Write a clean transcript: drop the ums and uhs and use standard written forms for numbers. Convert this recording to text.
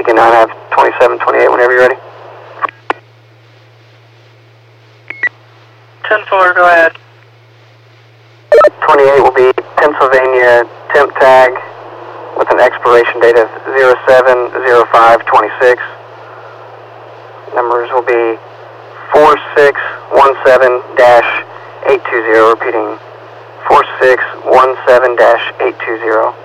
Beacon 9, I have 2728 whenever you're ready. 10-4, go ahead. 28 will be Pennsylvania temp tag with an expiration date of 07/05/26. Numbers will be 4617-820, repeating 4617-820.